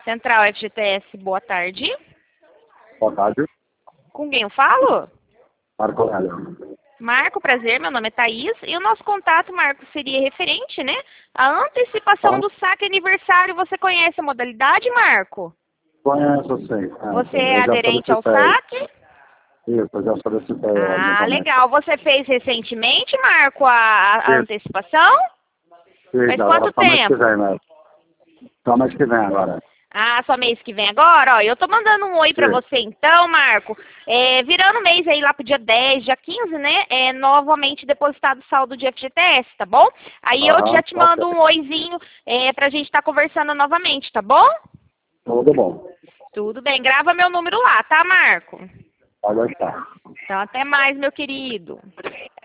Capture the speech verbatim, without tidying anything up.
Central F G T S, boa tarde. Boa tarde. Com quem eu falo? Marco Aurélio. Marco, prazer, meu nome é Thaís. E o nosso contato, Marco, seria referente, né? A antecipação Tá. do saque aniversário. Você conhece a modalidade, Marco? Conheço, sim. Você É, é eu já aderente ao solicitei. saque? Isso, eu já solicitei Ah, adiantamento. legal. Você fez recentemente, Marco, a, a Isso. antecipação? Fiz, Faz agora quanto só mês que tempo? vem, né? Só mês que vem agora. Ah, só mês que vem agora? Ó, eu tô mandando um oi pra Isso. você então, Marco. É, virando mês aí lá pro dia dez, dia quinze, né? É, novamente depositado o saldo de F G T S, tá bom? Aí eu Aham, já te ok. mando um oizinho é, pra gente estar conversando novamente, tá bom? Tudo bom. Tudo bem, grava meu número lá, tá, Marco? Pode estar. Então até mais, meu querido.